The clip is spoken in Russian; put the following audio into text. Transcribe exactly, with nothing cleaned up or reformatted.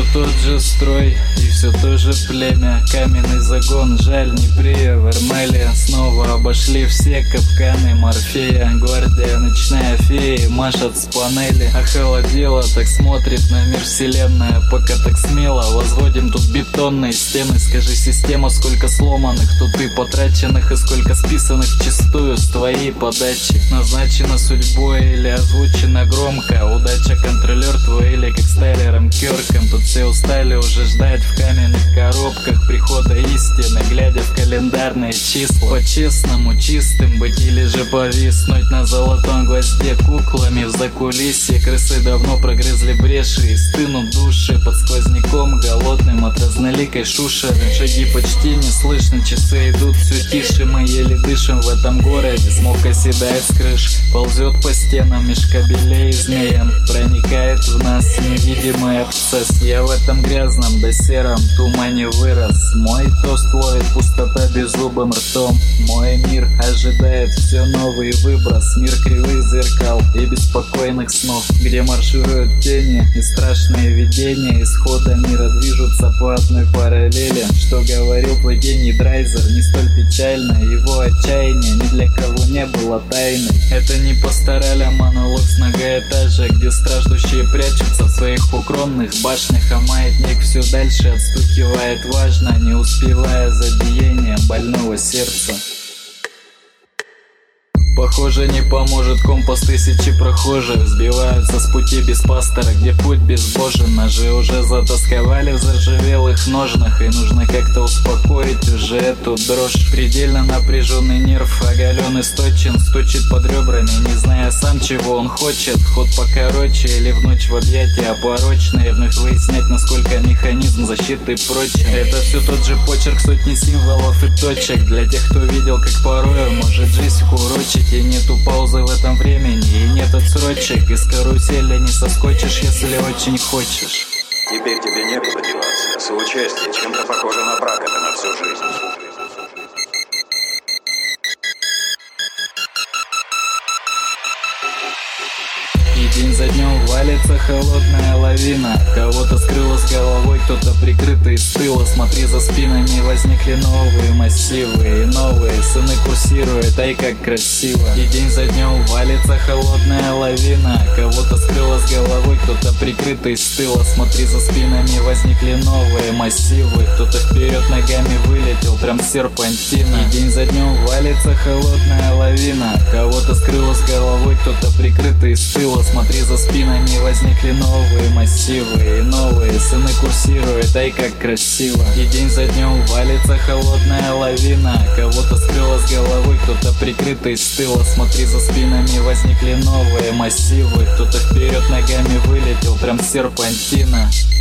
все тот же строй и все то же племя. Каменный загон, жаль, не прия, Вермелия. Снова обошли все капканы Морфея. Гвардия, ночная фея, машет с панели. Охолодело, так смотрит на мир вселенная. Пока так смело возводим тут бетонные стены. Скажи, система, сколько сломанных тут и потраченных, и сколько списанных вчистую с твоей подачи. Назначена судьбой или озвучена громко. Удача контролер твой или как стайлером Кёрком. Тут все устали уже ждать в каменных коробках прихода истины, глядя в календарные числа. По-честному чистым быть или же повиснуть на золотом гвозде куклами в закулисье. Крысы давно прогрызли бреши и стынут души под сквозняком голодным от разноликой шушеры. Шаги почти не слышно, часы идут все тише. Мы еле дышим в этом городе, смог оседает с крыш. Ползет по стенам меж кабелей змеем, проникает в нас невидимый абсцесс. Я в этом грязном да сером тумане вырос. Мой тост ловит пустота беззубым ртом. Мой мир ожидает все новый выброс. Мир кривых зеркал и беспокойных снов, где маршируют тени и страшные видения. Исхода мира движутся по одной параллели. Что говорил твой гений Драйзер, не столь печально. Его отчаяние ни для кого не было тайной. Это не пастораль, а монолог с многоэтажа, где страждущие прячутся в своих укромных башнях, а маятник все дальше отстукивает важно, не успевая за биением больного сердца. Похоже, не поможет компас тысячи прохожих. Сбиваются с пути без пастора, где путь безбожен. Ножи уже затасковали в заржавелых ножнах, и нужно как-то успокоить уже эту дрожь. Предельно напряженный нерв, оголен и сточен, стучит под ребрами, не зная сам, чего он хочет. Ход покороче или в ночь в объятия порочные, вновь выяснять, насколько механизм защиты прочен. Это все тот же почерк сотни символов и точек. Для тех, кто видел, как порой может жизнь курочить. И нету паузы в этом времени, и нет отсрочек. Из карусели не соскочишь, если очень хочешь. Теперь тебе некуда деваться. Соучастие чем-то похоже на брак, это на всю жизнь. И день за днем валится холодная лавина. Кого-то скрыло с головой, кто-то прикрытый с тыла. Смотри, за спинами возникли новые массивы, и новые сыны курсируют, ай как красиво. И день за днем валится холодная лавина. Кого-то скрыло с головой, кто-то прикрытый с тыла. Смотри, за спинами возникли новые массивы. Кто-то вперед ногами вылетел, прям с серпантина. И день за днем валится холодная лавина. Кого-то скрыло с головой, кто-то прикрытый с тыла. Смотри, за спинами возникли новые массивы, и новые сыны курсируют, ай как красиво. И день за днем валится холодная лавина. Кого-то скрыло с головой, кто-то прикрытый с тыла. Смотри, за спинами возникли новые массивы. Кто-то вперед ногами вылетел, прям с серпантина.